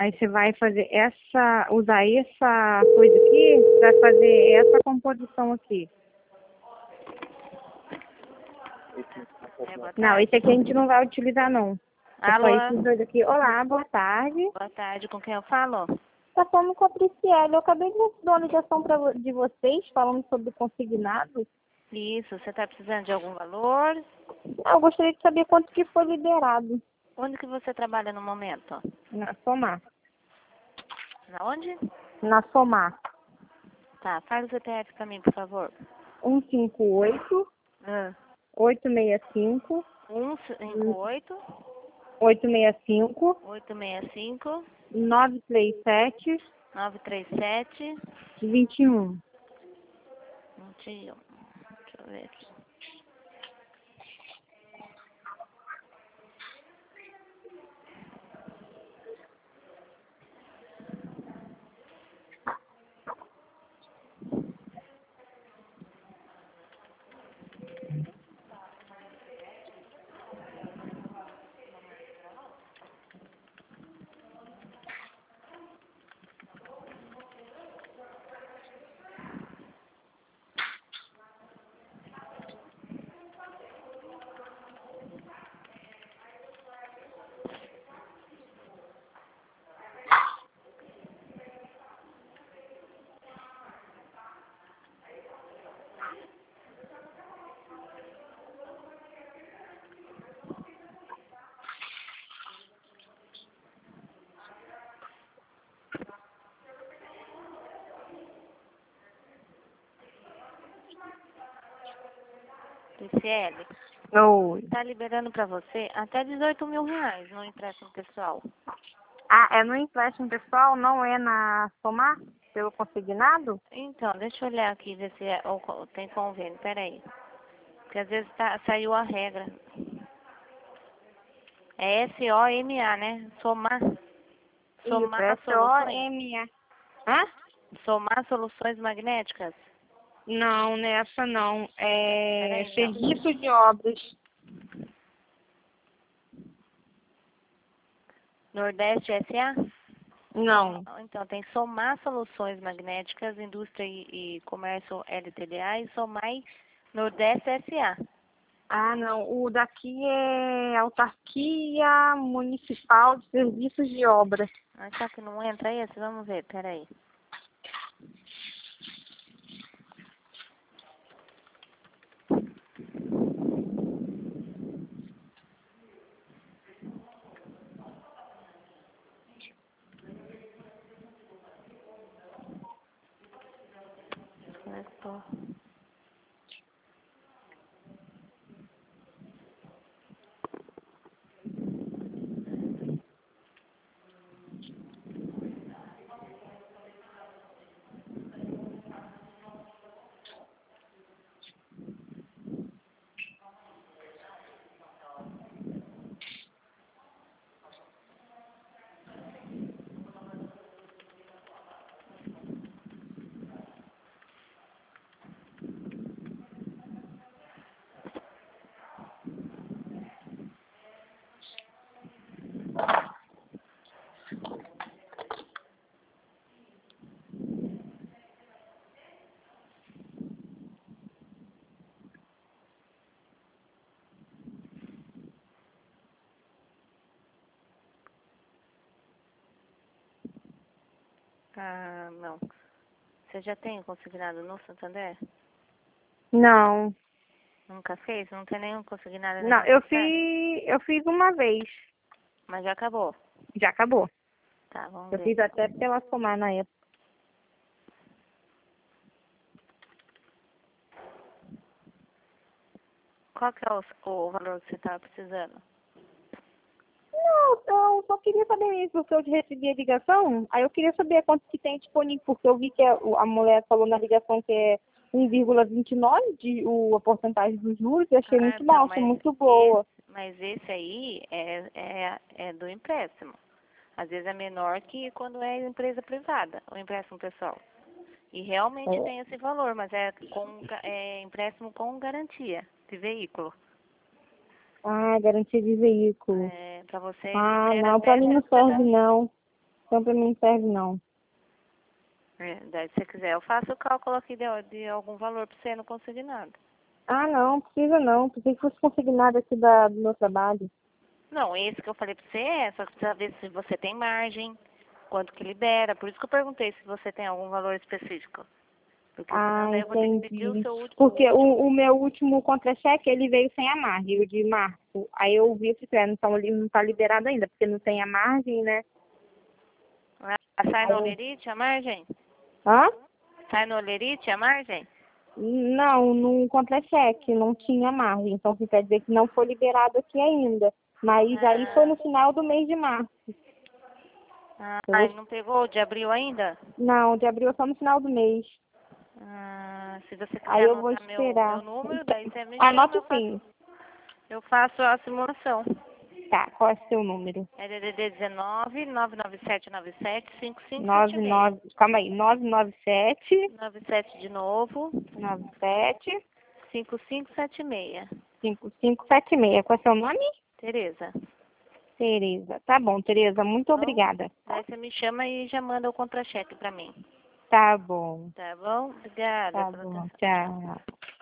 Aí você vai fazer usar essa coisa aqui para fazer essa composição aqui. Boa Não, tarde. esse aqui a gente não vai utilizar não. É só Alô? esses dois aqui. Olá, boa tarde. Boa tarde, com quem eu falo? Tá falando com a Prisciela. Eu acabei de receber uma ligação de vocês falando sobre consignado. Isso, você está precisando de algum valor? Eu gostaria de saber quanto que foi liberado Onde que você trabalha no momento? na Somar. Na onde? Na Somar. Tá, faz o CPF para mim, por favor. 158 865 158 865 865 937 937 21. 21. Deixa eu ver aqui. Prisciele, Oi. tá liberando para você até 18 mil reais no empréstimo pessoal. Ah, é no empréstimo pessoal, não é na Somar? Pelo consignado? Então, deixa eu olhar aqui, ver se ou tem convênio. Peraí. Porque às vezes saiu a regra. É S-O-M-A, né? Somar. Isso, Somar soluções. S-O-M-A. Hã? Somar soluções magnéticas. Não, nessa não. É Peraí, então. serviço de obras. Nordeste S.A.? Não. Então, tem Somar Soluções Magnéticas, Indústria e Comércio LTDA e Somai Nordeste S.A. Ah, não. O daqui é Autarquia Municipal de Serviços de Obras. Ah, só que não entra esse? Vamos ver, peraí. Começou. Ah, não. Você já tem consignado no Santander? Não. Nunca fez? Não tem nenhum consignado nem Não, no Santander? eu fiz uma vez. Mas já acabou. Já acabou. Tá, vamos Eu ver. fiz até pela Somar na época. Qual que é o valor que você estava precisando? Não, eu só queria saber isso, porque eu recebi a ligação, aí eu queria saber quanto que tem disponível, porque eu vi que a mulher falou na ligação que é 1,29 a porcentagem dos juros, e achei Ah, muito então, baixa, muito boa. mas esse aí é do empréstimo. Às vezes é menor que quando é empresa privada, o empréstimo pessoal. E realmente É. tem esse valor, mas é empréstimo com garantia de veículo. Ah, garantia de veículo. Para você Ah, libera não, pra até mim não serve não. Então pra mim não serve não. Daí, se você quiser, eu faço o cálculo aqui de algum valor para você no consignado. Ah, não, precisa não. Pensei que fosse consignado aqui do meu trabalho. Não, esse que eu falei para você só que precisa ver se você tem margem, quanto que libera. Por isso que eu perguntei se você tem algum valor específico. Porque senão Ah, daí eu vou ter que pedir o entendi. seu último. Porque o meu último contra-cheque, ele veio sem a margem, o de março. Aí eu vi que não tá liberado ainda, porque não tem a margem, né? Sai Aí no eu... Olerite a margem? Hã? Sai no Olerite a margem? Não, no contra-cheque não tinha margem. Então, isso quer dizer que não foi liberado aqui ainda. Mas aí foi Ah, no final do mês de março. Eu vou... não pegou o de abril ainda? Não, de abril é só no final do mês. Se você quiser Aí eu vou anotar meu esperar. número, daí você me chama, Anota sim. eu faço a simulação. Tá, qual é o seu número? É DDD 19 99797 5576. 99, calma aí, 997 97 de novo, 97 5576. 5576. Qual é o seu nome? Tereza. Tereza. Tá bom, Tereza, muito Bom, obrigada. daí você me chama e já manda o contra-cheque pra mim. Tá bom, Tá bom? Obrigada tá pela bom. atenção. Tchau. Tchau.